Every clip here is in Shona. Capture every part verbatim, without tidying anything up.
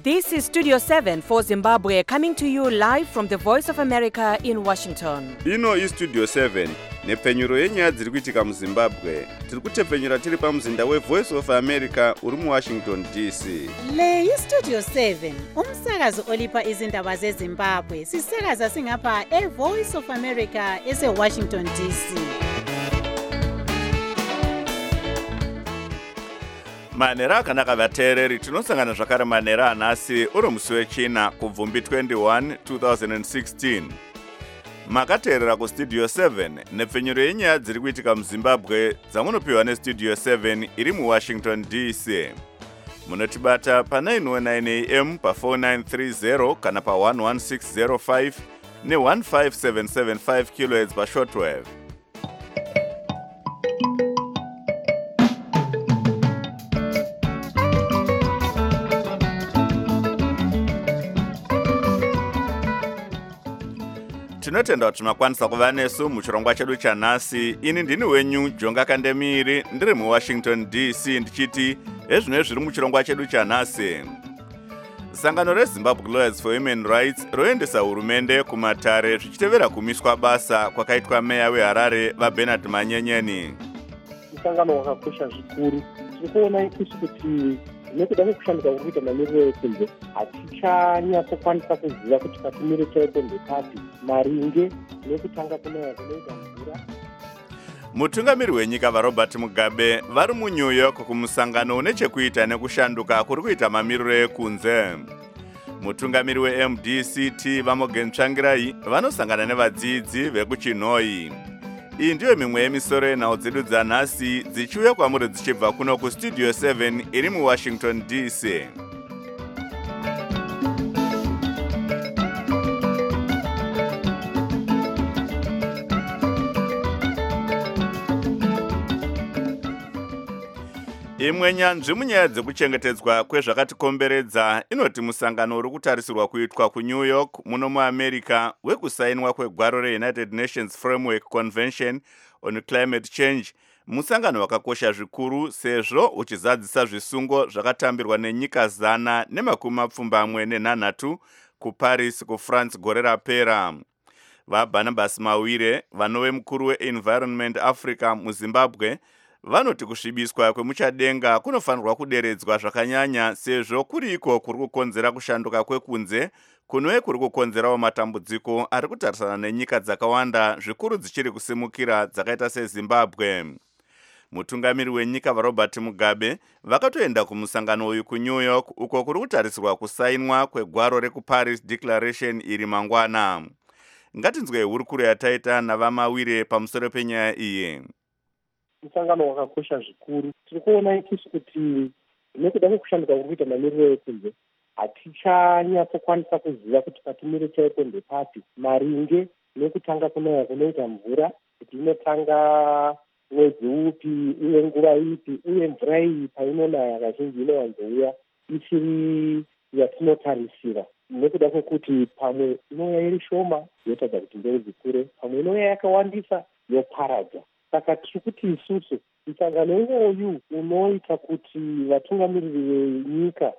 This is Studio seven for Zimbabwe, coming to you live from the Voice of America in Washington. Ino is Studio seven, nepfenyuro yenyaya dziri kuitika muZimbabwe. Tiri kutepfenyura tiri pamuzinda weVoice of America uri muWashington D C. Le iStudio seven, umsakazo olipa izindaba zeZimbabwe. Sisakaza singapha eVoice of America eseWashington D C. Manera akanaka vateereri, tinosangana zvakare manera anhasi uri musi wechina kubvumbi twenty-one twenty sixteen. Makateerera kuStudio seven, nepfenyuro yenyaya dziri kuitika muZimbabwe dzamunopiwa neStudio seven iri muWashington D C. Munotibata pa nine oh nine A M pa four nine three zero kana pa one one six zero five ne one five seven seven five kilohertz pa shortwave. Tinotenda kuti makwanisa kuva nesu muchirongwa chedu chanhasi. Ini ndini wenyu Jonga Kandemiri, ndiri muWashington D C ndichiti ezvino zviri muchirongwa chedu chanhasi. Sangano reZimbabwe Lawyers for Human Rights roendesa hurumende kumatare zvichitevera kumiswa basa kwakaitwa meya weHarare vaBernard Manyenyeni. Sangano wakakosha zvikuru. Tirikuona ikusi kuti nekuda kwekushanduka kuri kuita mamiriro ekunze hatichanyatokwanisa kuziva kuti katumire chaipo ndekati maringe nekutanga kunaya kunoita mvura. Mutungamiri wenyika vaRobert Mugabe vari muNew York kumusangano une chekuita nekushanduka kuri kuita mamiriro ekunze. Mutungamiri weM D C T vaMorgan Tsvangirai vanosangana nevadzidzi vekuChinhoi. Iyi ndiyo mimwe yemisoro yenhau dzedu dzanhasi dzichiuya kwamuri dzichibva kuno kuStudio seven iri muWashington D C. Imwe nyanzvi munyaya dzekuchengetedzwa kwezvakatikomberedza inoti musangano uri kutarisirwa kuitwa kuNew York muno muAmerica wekusainwa kwegwaro reUnited Nations Framework Convention on Climate Change, musangano wakakosha zvikuru sezvo uchizadzisa zvisungo zvakatambirwa nenyika zana nemakumi mapfumbamwe nenhanhatu kuParis kuFrance gore rapera. VaBarnabas Mawire, vanove mukuru weEnvironment Africa muZimbabwe, vanoti kusvibiswa kwemuchadenga kunofanirwa kuderedzwa zvakanyanya sezvo kuriko kuri kukonzera kushanduka kwekunze kunove kuri kukonzerawo matambudziko ari kutarisana nenyika dzakawanda zvikuru dzichiri kusimukira dzakaita seZimbabwe. Mutungamiri wenyika vaRobert Mugabe vakatoenda kumusangano uyu kuNew York uko kuri kutarisirwa kusainwa kwegwaro rekuParis Declaration iri mangwana. Ngatinzwe hurukuro yataita navaMawire pamusoro penyaya iyi. Musangano wakakosha zvikuru. Tirikuona ikusi kuti nekuda kwekushanduka kuri kuita mamiriro ekunze hatichanyatokwanisa kuziva kuti katumire chaipo ndepati maringe nekutanga kunaya kunoita mvura, kuti inotanga mwedzi upi uye nguva ipi uye mvura iyi painonaya kazhinji inowanzouya isiri yatinotarisira. Nekuda kwekuti pamwe inouya iri shoma yotadza kuti mbeu dzikure, pamwe inouya yakawandisa yoparadza. Saka tiri kuti isusu musangano iwoyu unoita kuti vatungamiriri venyika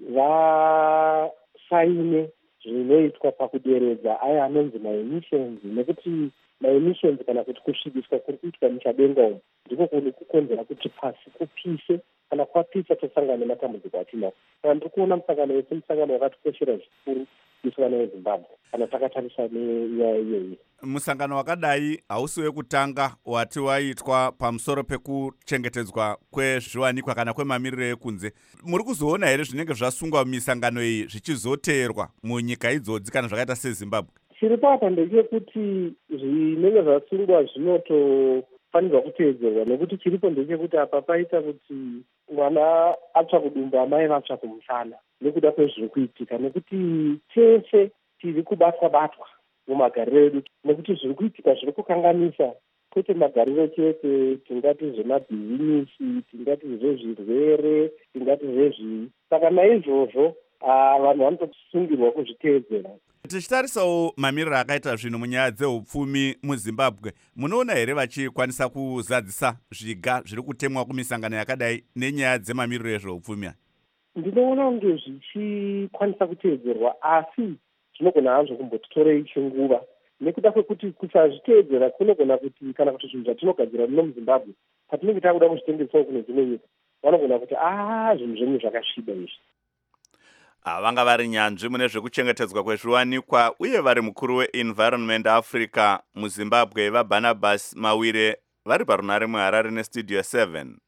vasaine zvinoitwa pakuderedza aya anonzi maemissions, nekuti maemissions kana kuti kusvibiswa kuri kuitwa muchadenga umu ndiko kuri kukonzera kuti pasi kupise, kana kwapisa tosangana nematambudziko atinawo. Saka ndiri kuona musangano wese musangano wakatikoshera zvikuru musangano weZimbabwe kana takatarisa nenyaya iyoyi. Musangano wakadai hausi wekutanga wati waitwa pamusoro pekuchengetedzwa kwezviwanikwa kana kwemamiriro ekunze. Muri kuzoona here zvinenge zvasungwa mumisangano iyi zvichizoteerwa munyika idzodzi kana zvakaita seZimbabwe? Chiri papa ndechekuti zvinenge zvasungwa zvinotofanirwa kuteedzerwa, nekuti chiripo ndechekuti apa paita kuti mwana atsva kudumba amai vatsva kumusana nekuda kwezviri kuitika, nekuti tese tiri kubatwa batwa mumagariro edu, nekuti zviri kuitika zviri kukanganisa kwete magariro chete, tingati zvemabhizinisi, tingati zvezvirwere, tingati zvezvii. Saka naizvozvo vanhu vanotosungirwa kuzviteedzera. Tichitarisawo mamiriro akaita zvinhu munyaya dzeupfumi muZimbabwe, munoona here vachikwanisa kuzadzisa zviga zviri kutemwa kumisangano yakadai nenyaya dzemamiriro ezveupfumi? ndinoona kunge zvichikwanisa kuteedzerwa, asi zvinogona hazvo kumbotitorei chinguva, nekuda kwekuti kusazviteedzera kunogona kuti kana kuti zvinhu zvatinogadzira muno muZimbabwe patinenge takuda kuzvitengesawo kune dzimwe nyika vanogona kuti aa zvinhu zvenyu zvakasviba izvi. Vanga vari nyanzvi mune zvekuchengetedzwa kwezviwanikwa uye vari mukuru weEnvironment Africa muZimbabwe vaBarnabas Mawire vari parunare muHarare neStudio seven.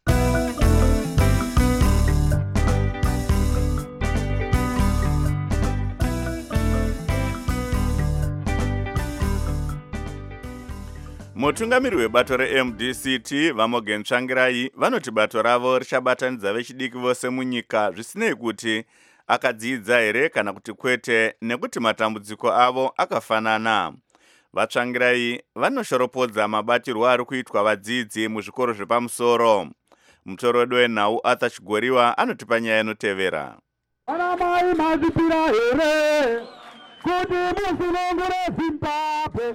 Mutungamiri webato reM D C T Vamogen Tsvangirai vanoti bato ravo richabatanidza vechidiki vose munyika zvisinei kuti akadzidza here kana kuti kwete, nekuti matambudziko avo akafanana. Vatsvangirai vanoshoropodza mabatirwo ari kuitwa vadzidzi muzvikoro zvepamusoro. Mutoro wedu wenhau Arthur Chigoriwa anotipa nyaya inotevera. Vanamai mazvipira here kuti musunungure Zimbabwe.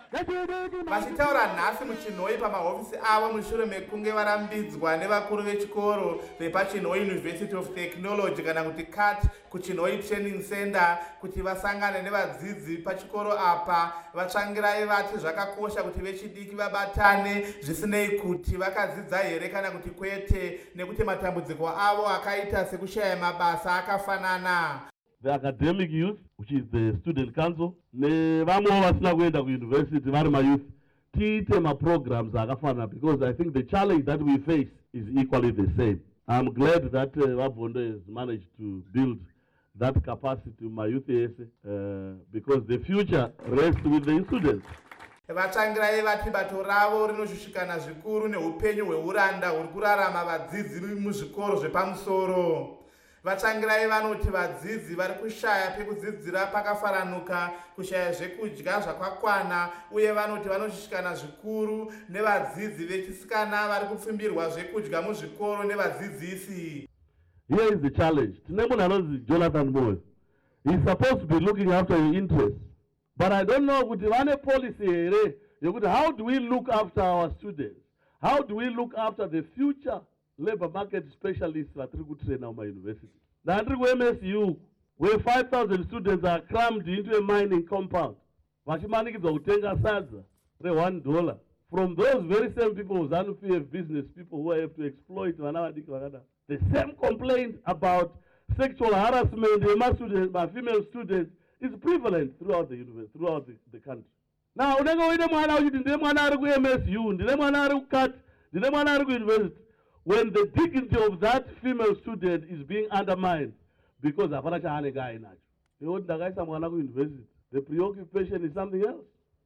Vachitaura nhasi muChinhoi pamahofisi avo mushure mekunge varambidzwa nevakuru vechikoro vepaChinhoi University of Technology kana kuti C A T kuChinhoi Training Center kuti vasangane nevadzidzi pachikoro apa. Vatsvangirai vati zvakakosha kuti vechidiki vabatane zvisinei kuti vakadzidza here kana kuti kwete, nekuti matambudziko avo akaita sekushaya mabasa akafanana. The academic youth, which is the student council, ne vamwe vasina kuenda kuuniversity vari mayouth, tiite ma-programs akafana, because I think the challenge that we face is equally the same. I'm glad that uh, Wabonde has managed to build that capacity in my youth uh, because the future rests with the students. Vatsvangirai vati bato ravo rinoshushikana zvikuru neupenyu hweuranda huri kurarama vadzidzi muzvikoro zvepamusoro. Vatsvangirai vanoti vadzidzi vari kushaya pekudzidzira pakafaranuka, kushaya zvekudya zvakakwana, uye vanoti vanoshushikana zvikuru nevadzidzi vechisikana vari kupfimbirwa zvekudya muzvikoro nevadzidzisi. Here is the challenge. Tine munhu anonzi Jonathan Moyo. He's supposed to be looking after your interests. But I don't know kuti vane policy here yokuti how do we look after our students? How do we look after the future labor market specialists vatiri kutraina mumayunivhesiti? Ndandiri ku-M S U where five thousand students are crammed into a mining compound vachimanikidzwa kutenga sadza re-one dollar from those very same people, ZANU-P F business people who have to exploit vana vadiki vakadaro. The same complaint about sexual harassment among students, by female students, is prevalent throughout the university, throughout the, the country. Now, unenge uine mwana uchiti ndine mwana ari ku-M S U, ndine mwana ari ku-C A T, ndine mwana ari ku-university, when the dignity of that female student is being undermined because hapana chaanenge ainacho. Yekuti ndakaisa mwana ku-university, the preoccupation is something else.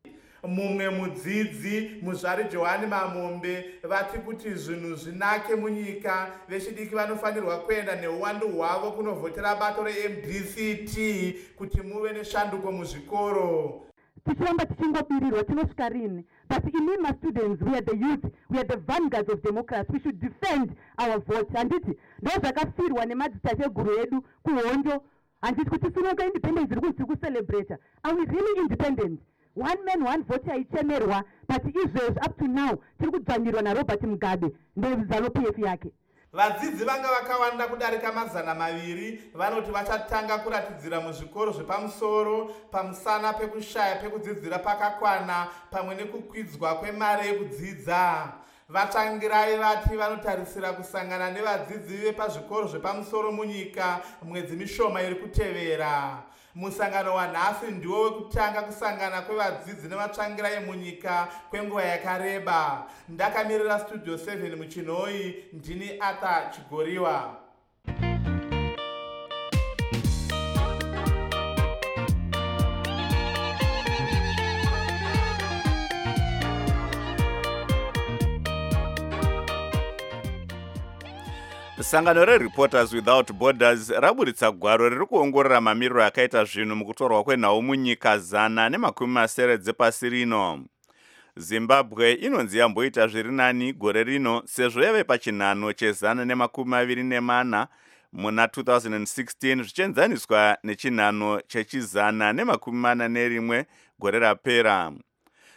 Mumwe mudzidzi muzvari Johani Mamombe vati kuti zvinhu zvinake munyika vechidiki vanofanirwa kuenda neuwandu hwavo kunovhotera bato reM D C T kuti muve neshanduko muzvikoro. Tichiramba tichingobirirwa tinosvika rini? But inimi ma-students, we are the youth, we are the vanguards of democracy. We should defend our vote. Handiti ndo zvakafirwa nemadzitateguru edu kuhondo. Handiti kuti tinoka independence iri kuti kucelebrate. Are we really independent? One man, one vote haichemerwa, but izvezvi up to now tiri kudzvanyirwa naRobert Mugabe neZANU-P F yake. Vadzidzi vanga vakawanda kudarika mazana maviri vanoti vachatanga kuratidzira muzvikoro zvepamusoro pamusana pekushaya pekudzidzira pakakwana pamwe nekukwidzwa kwemari yekudzidza. Vatsvangirai vati vanotarisira kusangana nevadzidzi vepazvikoro zvepamusoro munyika mwedzi mishoma iri kutevera. Musangano wanhasi ndiwo wekutanga kusangana kwevadzidzi nevatsvangirai munyika kwenguva yakareba. Ndakamirira Studio seven muChinhoi, ndini Arthur Chigoriwa. Sangano reReporters Without Borders raburitsa gwaro riri kuongorora mamiriro akaita zvinhu mukutorwa kwenhau munyika zana nemakumi masere dzepasi rino. Zimbabwe inonzi yamboita zviri nani gore rino sezvo yave pachinhano chezana nemakumi maviri nemana muna two thousand sixteen zvichienzaniswa nechinhano chechizana nemakumi mana nerimwe gore rapera.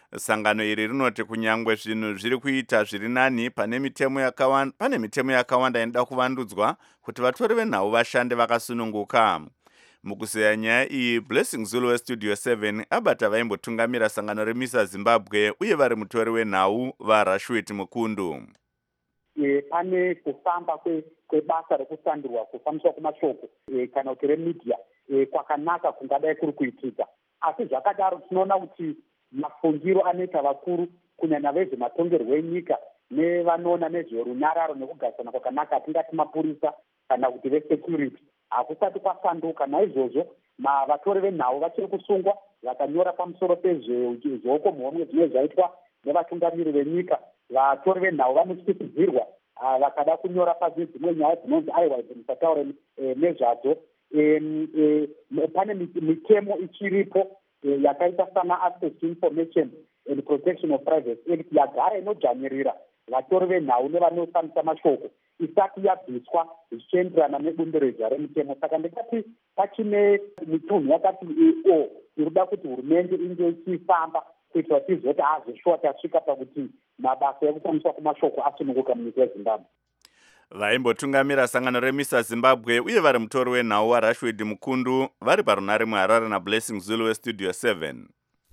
Sangano iri rinoti kunyangwe zvinhu zviri kuita zviri nani pane mitemo yakawanda pane mitemo yakawanda inoda kuvandudzwa kuti vatori venhau vashande vakasununguka. Mukuzeya nyaya iyi, Blessing Zulu weStudio seven abata vaimbotungamira sangano reMISA Zimbabwe uye vari mutori wenhau vaRashwit Mukundu. E, pane kufamba kwebasa kwe rekusandurwa kufambiswa kwemashoko e, kana kuti remedia e, kwakanaka kungadai kuri kuitika. Asi zvakadaro tinoona kuti mafungiro anoita vakuru kunyanya vezvematongerwo enyika nevanoona nezverunyararo nekugarisana kwakanaka tingati mapurisa kana kuti vesecurity hakusati kwasanduka. Naizvozvo vatori venhau vachiri kusungwa vakanyora pamusoro pezveukomhomwe zvinenge zvaitwa nevatungamiri venyika. Vatori venhau vanotyisidzirwa vakada kunyora pasi dzimwe nyaya dzinonzi aiwa idzi musataura nezvadzo. Pane mitemo ichiripo yakaita sana Access to Information and Protection of Privacy Act yagara inodzvanyirira vatori venhau nevanofambisa mashoko isati yabviswa zvichienderana nebumbirizha remutemo. Saka ndikati pachine mitunhu yakati o irikuda kuti hurumende inge ichifamba kuitira kuti izoti azoshuwa tasvika pakuti mabasa ekufambiswa kwemashoko asununguka munyika yeZimbabwe. Vaimbotungamira sangano reMISA Zimbabwe uye vari mutori wenhau waRashwid Mukundu vari parunare muHarare naBlessing Zulu weStudio seven.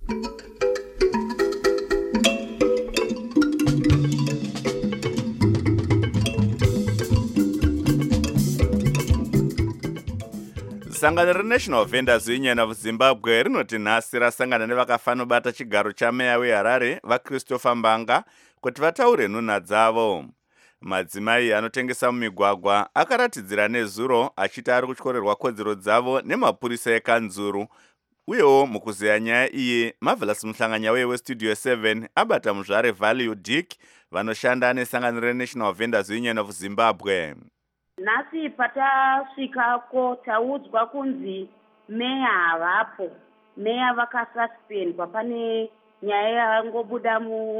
Sangano reNational Vendors Union of Zimbabwe rinoti nhasi rasangana nevakafanobata chigaro chameya weHarare vaChristopher Mbanga kuti vataure nhunha dzavo. Madzimai anotengesa mumigwagwa akaratidzira nezuro achiti ari kutyorerwa kodzero dzavo nemapurisa ekanzuru. Uyewo mukuzeya nyaya iyi, Marvelous Muhlanganya weye weStudio seven abata muzvare Value Dick vanoshanda nesangano reNational Vendors Union of Zimbabwe. Nhasi patasvikako taudzwa kunzi meya havapo. Meya vakasuspendwa. Pane nyaya yangobuda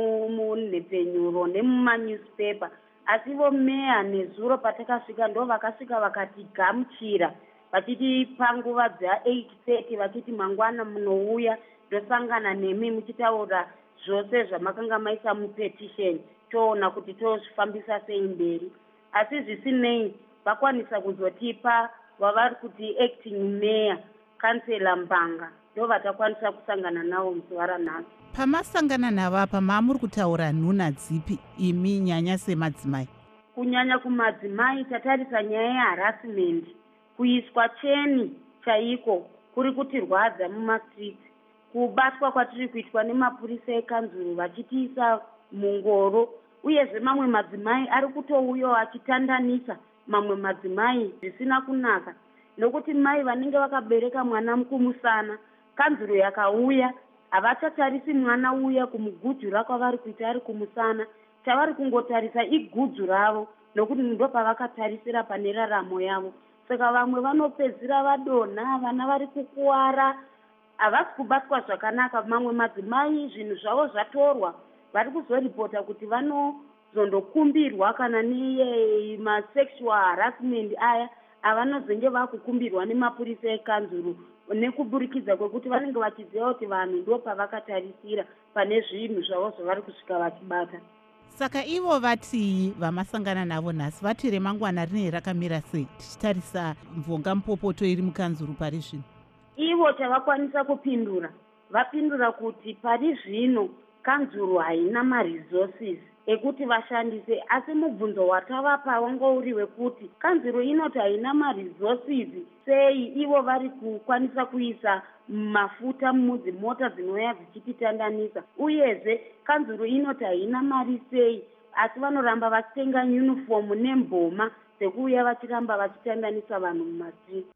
munhepfenyuro nemumanyusipepa. Asi vo meya nezuro patakasvika ndo vakasvika vakatigamuchira vachiti panguva dza eight thirty vachiti mangwana munouya ndosangana nemi muchitaura zvose zvamakanga maisa mupetition toona kuti tozvifambisa sei mberi. Asi zvisinei vakwanisa kuzotipa vavari kuti acting mayor kansela Mbanga ndo vatakwanisa kusangana navo muzuva ranhasi. Pamasangana navapa maamuri kutaura nhunha dzipi imi nyanya semadzimai? Kunyanya kumadzimai tatarisa nyaya yeharassment, kuiswa cheni chaiko kuri kutirwadza mumastreet, kubatwa kwatiri kuitwa nemapurisa ekanzuru vachitiisa mungoro, uyezve mamwe madzimai ari kutouya achitandanisa mamwe madzimai zvisina kunaka, nokuti mai vanenge vakabereka mwana mukumusana kanzuru yakauya havachatarisi mwana uya kumugujura kwavari kuita ari kumusana, chavari kungotarisa igudzu ravo nokuti ndo pavakatarisira pane raramo yavo. Saka vamwe vanopedzira vadonha, vana vari kukuwara, havasi kubatwa zvakanaka. Mamwe madzimai zvinhu zvavo zvatorwa vari kuzoripota kuti vanozondokumbirwa kana niye masexual harassment aya avanozenge vakukumbirwa nemapurisa ekanzuru nekuburikidza kwekuti vanenge vachiziva kuti vanhu ndo pavakatarisira pane zvinhu zvavo zvavari kusvika vachibata. Saka ivo vati vamasangana navo nhasi vati remangwana rine rakamira sei tichitarisa mvonga mupopoto iri mukanzuru pari zvino? Ivo chavakwanisa kupindura, vapindura kuti pari zvino kanzuru haina maresources ekuti vashandise, asi mubvunzo watavapa wangouri wekuti kanzuru inoti haina maresources sei ivo vari kukwanisa kuisa mafuta mudzimota dzinouya dzichititandanisa, uyezve kanzuru inoti haina mari sei asi vanoramba vachitenga uniform nemboma dzekuuya vachiramba vachitandanisa vanhu mumastreet.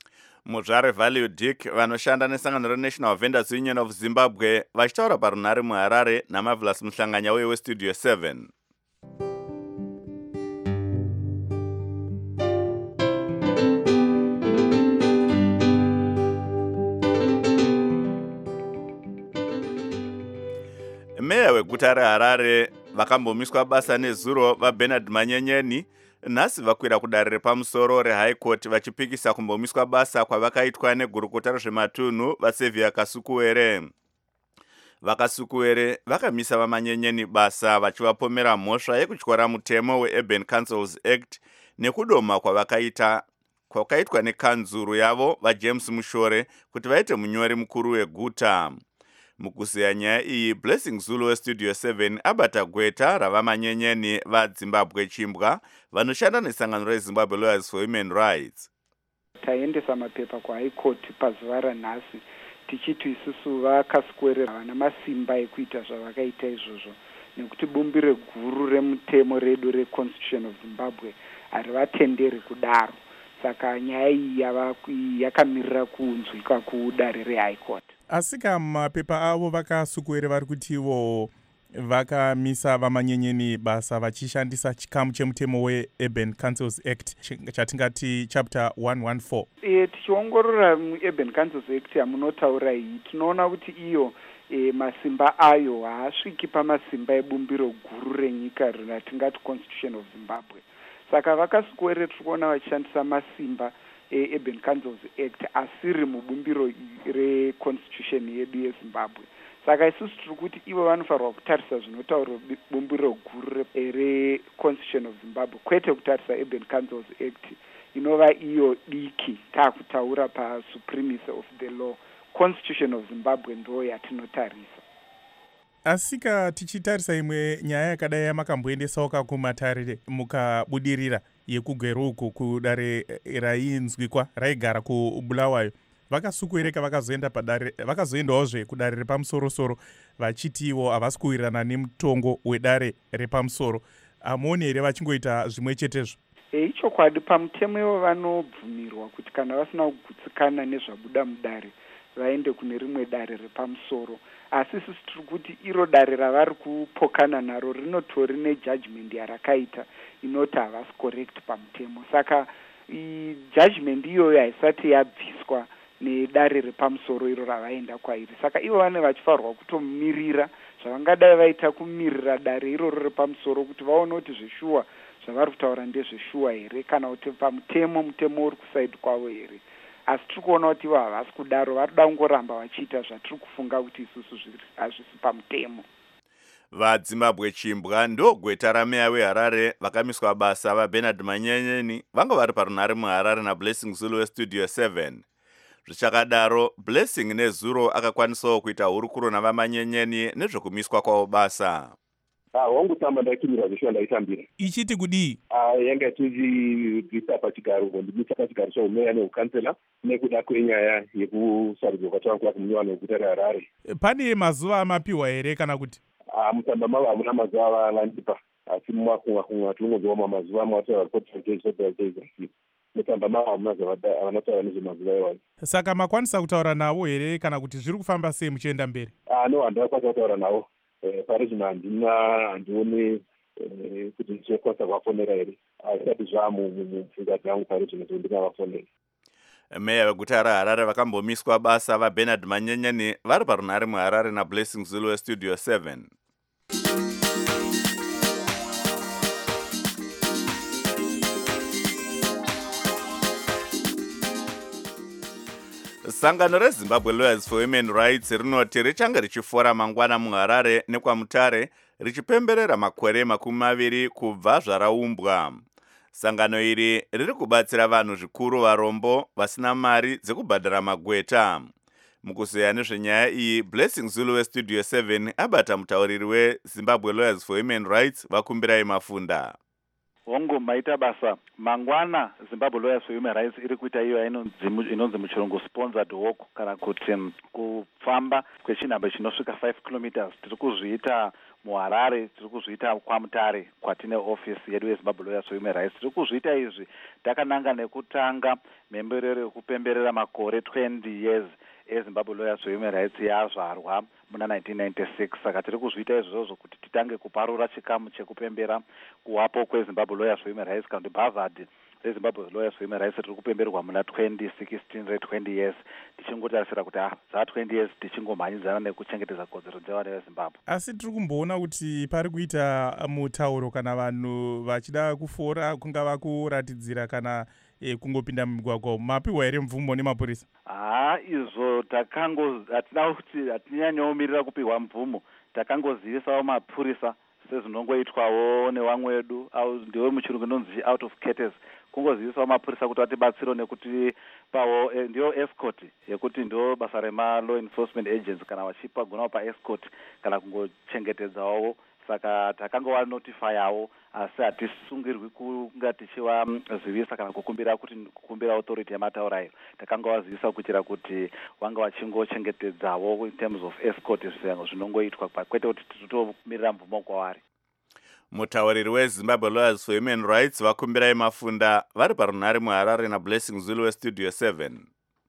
Muzvare Value Dick vanoshanda nesangano reNational Vendors Union of Zimbabwe vachitaura parunare muHarare naMarvelous Muhlanganya weye weStudio seven. Meya weguta reHarare vakambomiswa basa nezuro vaBernard Manyenyeni nhasi vakwira kudare repamusoro reHigh Court vachipikisa kumbomiswa basa kwavakaitwa negurukota rezvematunhu vaSevia Kasukuwere. Vakasukuwere vakamisa vamanyenyeni basa vachivapomera mhosva yekutyora mutemo weUrban Councils Act nekudoma kwavakaita kwakaitwa nekanzuru yavo vaJames Mushore kuti vaite munyori mukuru weguta. Mukuziya nyaya iyi, Blessing Zulu weStudio seven abata gweta ravamanyenyeni vaZimbabwe Chimbwa vanoshanda nesangano reZimbabwe Lawyers for Human Rights. Taendesa mapepa kuHigh Court pazuva ranhasi tichiti isusu vakasukuwerera vana masimba ekuita zvavakaita izvozvo nekuti bumbiro guru remutemo redu reConstitution of Zimbabwe harivatenderi kudaro. Saka nyaya iyi yakamirira kunzwika kudare reHigh Court. Asika mapepa avo vakasukuwere vari kutivo vakamisa vamanyenyeni basa vachishandisa chikamu chemutemo weUrban Councils Act chatingati chapter one fourteen. E, tichiongorora muUrban Councils Act yamunotaura iyi tinoona kuti iyo e, masimba ayo haasviki pamasimba ebumbiro guru renyika ratingati Constitution of Zimbabwe. Saka vakasukuwere tikuona vachishandisa masimba eUrban Councils Act asiri mubumbiro reconstitution yedu yeZimbabwe. Saka isusu tiri kuti ivo vanofanirwa kutarisa zvinotaura bumbiro guru reconstitution of Zimbabwe kwete kutarisa Urban Councils Act inova iyo diki taakutaura pasupremacy of the law. Constitution of Zimbabwe ndo yatinotarisa. Asika tichitarisa imwe nyaya yakadai yamakamboendesawo kumatare mukabudirira yekugweruku kudare rainzwikwa raigara kuBulawayo, vakasukuwereka vakazoenda padare vakazoendawozve kudare repamusoro-soro vachitiwo havasi kuwirirana nemutongo wedare repamusoro. Hamuoni here vachingoita zvimwe chetezvo? Ichokwadi pamutemo ivo vanobvumirwa kuti kana vasina kugutsikana nezvabuda mudare vaende kune rimwe dare repamusoro. Asi isusu tiri kuti iro dare ravari kupokana naro rinotori nejudgment yarakaita inoti havasi correct pamutemo. Saka judgment iyoyo haisati yabviswa nedare repamusoro iro ravaenda kwairi. Saka ivo vane vachifanirwa kutomirira zvavangadai vaita kumirira dare iroro repamusoro kuti vaone kuti zveshuwa zvavari kutaura ndezveshuwa here kana kuti pamutemo mutemo uri kusaidi kwavo here. Asi tiri kuona kuti ivo havasi kudaro, varikuda kungoramba vachiita zvatiri kufunga kuti isusu hazvisi pamutemo. VaZimbabwe Chimbwa ndo gweta rameya weHarare vakamiswa basa vaBernard Manyenyeni vanga vari parunhare muHarare naBlessing Zulu weStudio seven. Zvichakadaro, Blessing neZuro akakwanisawo kuita hurukuro navamanyenyeni nezvokumiswa kwavo basa. Ah, wangu tamba ndakimirwa zveshuwa ndaitambira. Ichiti kudii? Ah, yanga tichibvisa pachigaro ndibvisa pachigaro chaumeya neukansela nekuda kwenyaya yekusarudzwa kwatanga kumunywana weguta reHarare. Pane mazuva amapiwa here kana kuti? Ah, mutamba mava hamuna mazuva avandipa. Asi mumakunga kunga tinongoziva mazuva amataura kuti ndezvozvaizasi. Mutamba mava hamuna zvavanotaura nezvemazuva iwayo. Saka makwanisa kutaura navo here kana kuti zviri kufamba sei muchienda mberi? Ah, no, handakwanisa kutaura navo. Pari zvino handina handioni kuti ndichekwanisa kuvafonera here. Asati zvamupfungwa dzangu pari zvino kuti ndingavafonera. Meya veguta reHarare vakambomiswa basa vaBernard Manyenyeni vari parunhare muHarare naBlessing Zulu weStudio seven. Sangano reZimbabwe Lawyers for Human Rights rinoti richanga richifora mangwana muHarare nekwaMutare richipemberera makore makumi maviri kubva zvaraumbwa. Sangano iri riri kubatsira vanhu zvikuru varombo vasina mari dzekubhadhara magweta. Mukuzeya nezvenyaya iyi, Blessing Zulu weStudio seven abata mutauriri weZimbabwe Lawyers for Human Rights Vakumbirai Mafunda. Hongo maita basa mangwana Zimbabwe Lawyers for Human Rights iri kuita iyo inonzi muchirungu sponsored walk kana kuti kufamba kwechinhamba chinosvika five kilometers. Tiri kuzviita muHarare, tiri kuzviita kwaMutare kwatine office yedu yeZimbabwe Lawyers for Human Rights. Tiri kuzviita izvi takananga nekutanga mhemberero yekupemberera makore twenty years eZimbabwe Lawyers for Human Rights yazvarwa muna nineteen ninety-six. Saka tiri kuzviita izvozvo kuti titange kuparura chikamu chekupembera kuwapo kweZimbabwe Lawyers for Human Rights kana kuti Harvard reZimbabwe Lawyers for Human Rights tiri kupemberwa muna twenty sixteen re-twenty years tichingotarisira kuti ah za twenty years tichingomhanyidzana nekuchengetedza kodzero dzevana veZimbabwe. Asi tiri kumboona kuti pari kuita mutauro kana vanhu vachida kufora kungava kuratidzira kana e, kungopinda mumigwagwa mapiwa here mvumo nemapurisa? ha izvo takango hatina kuti hatinyanyaomirira kupiwa mvumo, takangozivisawo mapurisa sezvinongoitwawo nevamwe wedu au ndiwo muchirungu inonzi out of courtesy, kungozivisawo mapurisa kuti vatibatsiro nekuti pawo e, ndiyo escort yekuti ndo basa rema law enforcement agents kana vachipagonawo paescort kana kungochengetedzawo. Saka takangova notifyawo asi hatisungirwi kunga tichivazivisa kana kukumbira kuti kukumbira authority yemataurayo. Takangovazivisa kuitira kuti vanga vachingochengetedzawo in terms of escort zvisango zvinongoitwa kwete kuti titomirira mvumo kwavari. Mutauriri weZimbabwe Lawyers for Human Rights vakumbirai mafunda vari parunhare muHarare naBlessing Zulu weStudio seven.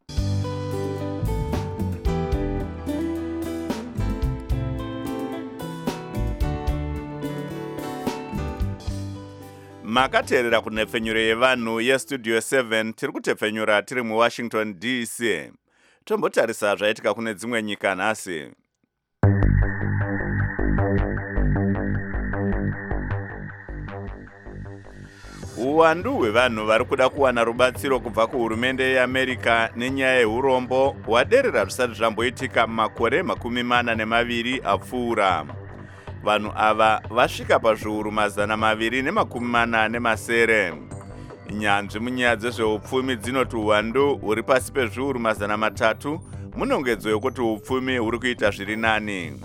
Makateerera kunhepfenyuro yevanhu yeStudio seven tiri kutepfenyura tiri muWashington D C. Tombotarisa zvaitika kune dzimwe nyika nhasi. Uwandu hwevanhu vari kuda kuwana rubatsiro kubva kuhurumende yeAmerica nenyaya yeurombo hwaderera zvisati zvamboitika makore makumi mana nemaviri apfuura. Vanhu ava vasvika pazviuru mazana maviri nemakumi mana nemasere. Nyanzvi munyaya dzezveupfumi dzinoti uwandu huri pasi pezviuru mazana matatu munongedzo yokuti upfumi huri kuita zviri nani.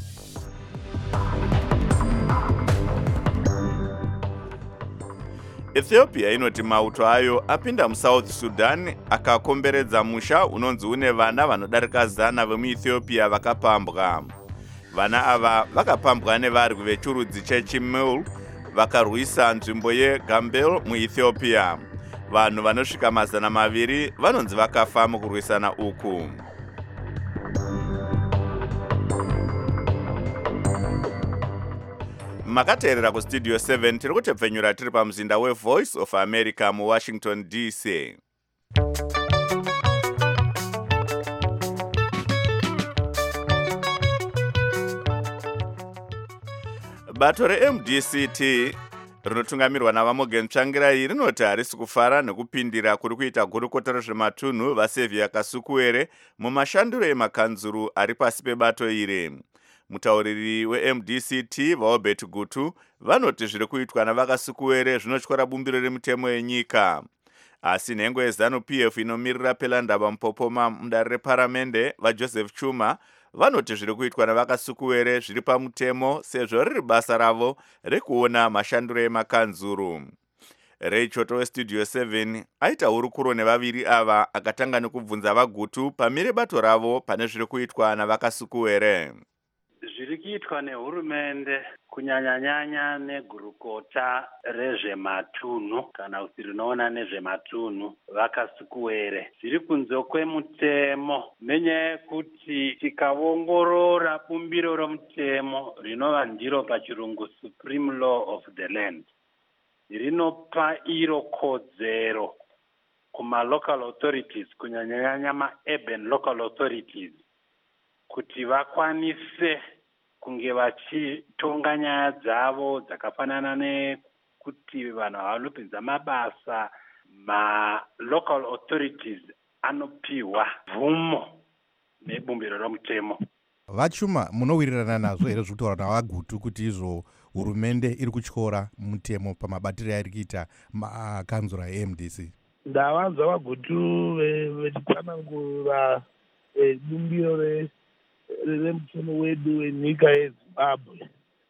Ethiopia inoti mauto ayo apinda muSouth Sudan akakomberedza musha unonzi une vana vanodarika zana vemuEthiopia vakapambwa. Vana ava vakapambwa nevari vechurudzi cheChimul vakarwisa nzvimbo yeGambel muEthiopia. Vanhu vanosvika mazana maviri vanonzi vakafa mukurwisana uku. Makateerera kuStudio seven tiri kutepfenyura tiri pamuzinda weVoice of America muWashington D C. Bato reM D C T rinotungamirwa naVamogen Tsvangirai rinoti harisi kufara nekupindira kuri kuita gurukota rezvematunhu vaSaviour Kasukuwere mumashanduro emakanzuru ari pasi pebato iri. Mutauriri weM D C T vaObert Gutu vanoti zviri kuitwa navakasukuwere zvinotyora bumbiro remutemo yenyika. Asi nhengo yeZanu-P F inomirira Pelandaba Mupopoma mudare reparamende vaJoseph Chuma vanoti zviri kuitwa navakasukuwere zviri pamutemo sezvo riri basa ravo rekuona mashanduro emakanzuru. Ray Choto weStudio seven aita hurukuro nevaviri ava akatanga nekubvunza vaGutu pamire bato ravo pane zviri kuitwa navakasukuwere. Zviri kuitwa nehurumende kunyanyanyanya negurukota rezvematunhu kana kuti rinoona nezvematunhu vakasukuwere zviri kunze kwemutemo, nenyaya yekuti tikaongorora bumbiro romutemo rinova ndiro pachirungu Supreme Law of the Land rinopa iro kodzero kuma local authorities kunyanyanyanya ma-urban local authorities kuti vakwanise kunge vachitonga nyaya dzavo dzakafanana nekuti vanhu vanopinza mabasa, ma-local authorities anopiwa bvumo nebumbiro romutemo. Vachuma munowirirana nazvo here zvekutaura navaGutu kuti izvo hurumende iri kutyora mutemo pamabatiro airi kuita makanzura eM D C? Ndavanzwa vaGutu vechitsanangura bumbiro re remutemo wedu wenyika yeZimbabwe,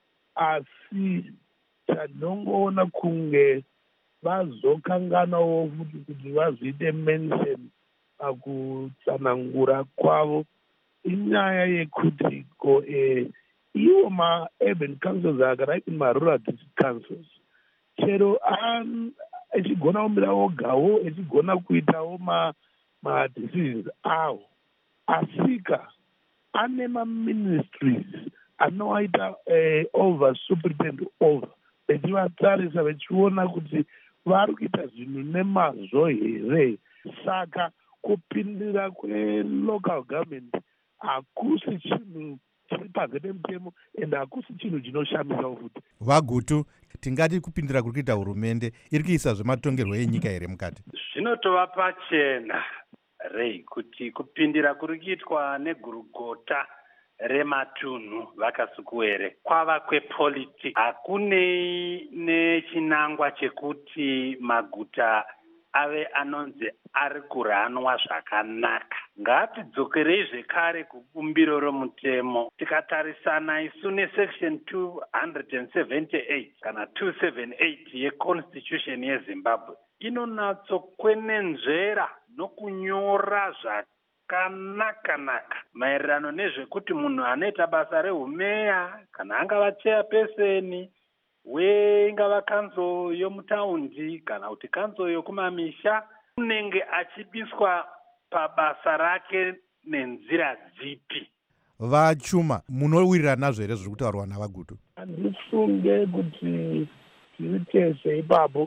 asi tanongoona kunge vazokanganawo futi kuti vazoite mention pakutsanangura kwavo inyaya yekuti ko eh, iwo ma-urban councils akadaiki ma-rural district councils chero echigona kumira ogawo echigona kuitawo ma-decisions awo, asika ane ma-ministries anowaita uh, over superintendent over vechivatarisa vechiona kuti vari kuita zvinhu nemazvo here. Saka kupindira kwe-local government hakusi chinhu chiri panze pemutemo ende hakusi chinhu chinoshamisa futi. vaGutu, tingati kupindira kuri kuita hurumende iri kuisa zvematongerwo enyika here mukati? Zvinotova pachena rei kuti kupindira kuri kuitwa negurukota rematunhu vakasukuwere kwava kwepolitics. Hakunei nechinangwa chekuti maguta ave anonzi ari kuranwa zvakanaka. Ngatidzokerei zvekare kubumbiro romutemo. Tikatarisana isu nesection two seventy-eight kana two seventy-eight yeconstitution yezimbabwe inonatsokwenenzvera nokunyora zvakanaka-naka maererano nezvekuti munhu anoita basa rehumeya kana angava chairperson weingava kanzo yomutaundi kana kuti kanzo yokumamisha unenge achibiswa pabasa rake nenzira dzipi. Vachuma, munowirirana nazvo here zviri kutaurwa navagutu? Handifunge kuti tiri tese ipapo.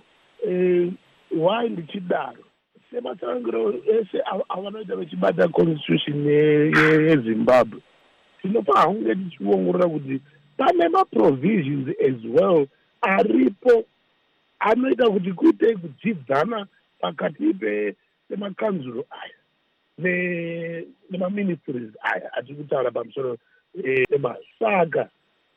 Why ndichidaro? Sematangiro ese avanoita vachibata constitution yezimbabwe tinopa hunge tichiongorora kuti pane maprovisions as well aripo anoita kuti kuite kudzidzana pakati pemakanzuro aya nemaministries aya atiri kutaura pamusoro emasaka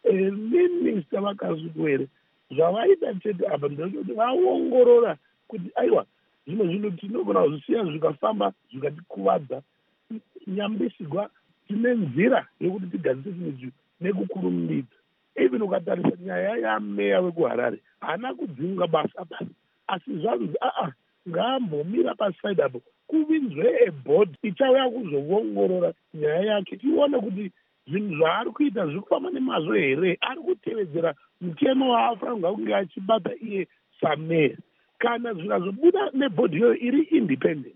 minister vakasukuwere zvavaita chete apa ndezvekuti vaongorora kuti aiwa zvino zvino tinogona kuzvisiya zvikafamba zvikatikuwadza nyambisigwa tine nzira yekuti tigadzise zvinhu nekukurumidza. Even ukatarisa nyaya yameya wekuharare haana kudzinga basa basa asi zvanzi aa ngaambomira paside apo kuvinzwe ebhodi ichauya kuzoongorora nyaya yake tione kuti zvinhu zvaari kuita zviri kufamba nemazvo here, ari kutevedzera mutemo waafanirwa kunge achibata iye sameya. Kana zvikazobuda nebhodhi iyoyo iri independent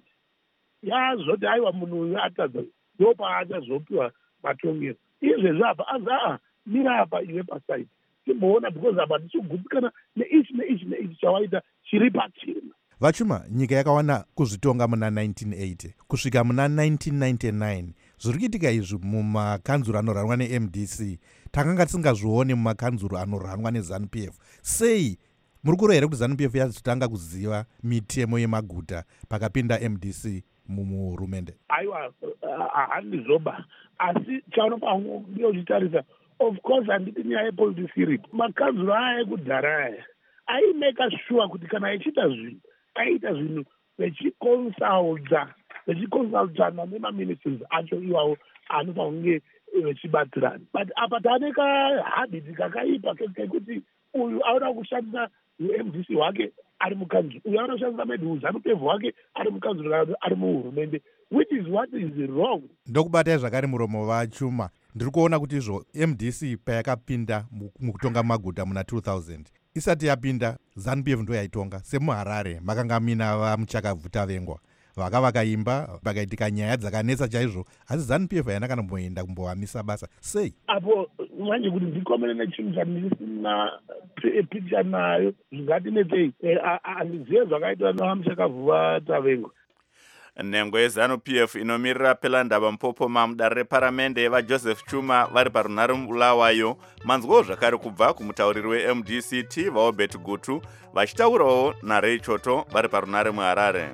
yazoti aiwa munhu uyu atadza ndopaachazopiwa matongero izvezvi apa azi aa mira apa iwe pasaidi timboona because apa tichigutsikana neichi neichi neichi chawaita chiri pachena. Vachuma, nyika yakawana kuzvitonga muna nineteen eighty kusvika muna nineteen ninety-nine zviri kuitika izvi mumakanzuro anoranwa ne-M D C takanga tisingazvioni mumakanzuro anoranwa ne-ZANU-P F. Sei muri kureva here kuti ZANU-P F yazotanga kuziva mitemo yemaguta pakapinda M D C muhurumende? Aiwa, handizoba asi chaunofanira kuchitarisa, of course handiti nyaya yepolitics iripo. Makanzuro aya ekudhara aya aimeka sure kuti kana achiita zvinhu aita zvinhu vechikonsulta vechikonsultana nemaministries acho iwawo anofanira kunge vechibatirana. But apa tane kahabiti kakaipa kekuti uyu auda kushandisa U-M D C wake ari mukanzuro, uyu auda kushandisa maybe ZANU-P F wake ari mukanzuro ari muhurumende, which is what is wrong. Ndokubatai zvakare muromo Vachuma, ndiri kuona kuti izvo M D C payakapinda mukutonga maguta muna two thousand isati yapinda ZANU-P F ndo yaitonga. Semuharare makanga mina vamuchakavhuta vengwa vaka vakaimba pakaitika nyaya dzakanetsa chaizvo asi ZANU-P F haina kana kumboenda kumbohamisa basa. Sei apo manje kuti ndikomene nechinhu chandisina picha nayo zvingatinetsei handizive zvakaitwa navamuchakavhuta vengwa. Nhengo yeZANU-P F inomirira Pelandaba Mpopoma mudare reparamende vaJoseph Chuma vari parunhare Bulawayo manzwawo zvakare kubva kumutauriri we-M D C T vaObert Gutu vachitaurawo naRay Choto vari parunhare muHarare.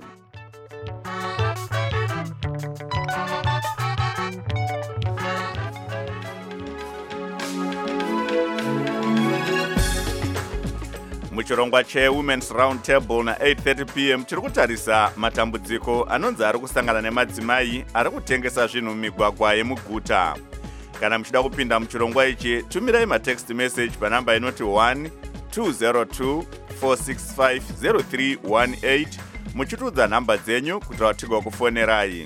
Muchirongwa cheWomen's Round Table na eight thirty p m tiri kutarisa matambudziko anonzi ari kusangana nemadzimai ari kutengesa zvinhu mumigwagwa yemuguta. Kana muchida kupinda muchirongwa ichi tumirai matext message panamba inoti one two zero two four six five zero three one eight muchitudza nhamba dzenyu kuti vatigwa kufonerai.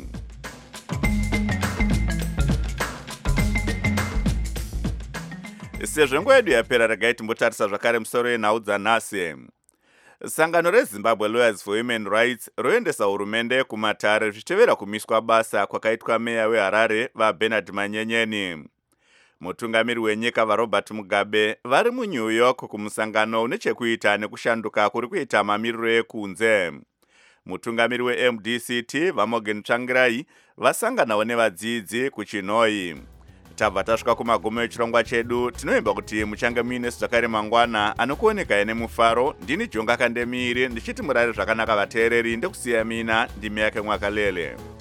Sezvo nguva yedu yapera regai timbotarisa zvakare musoro yenhau dzanhasi. Sangano reZimbabwe Lawyers for Human Rights roendesa hurumende kumatare zvichitevera kumiswa basa kwakaitwa meya weHarare vaBernard Manyenyeni. Mutungamiri wenyika vaRobert Mugabe vari muNew York kumusangano une chekuita nekushanduka kuri kuita mamiriro ekunze. Mutungamiri we-M D C T vaMorgan Tsvangirai vasanganawo nevadzidzi kuChinoi. tabva tasvika kumagumo echirongwa chedu. Tinoimba kuti muchange muine zvakare mangwana anokuoneka nemufaro. Ndini Jonga Kandemiri ndichiti murare zvakanaka vateereri, ndekusiya mina ndimi yake Mwakalele.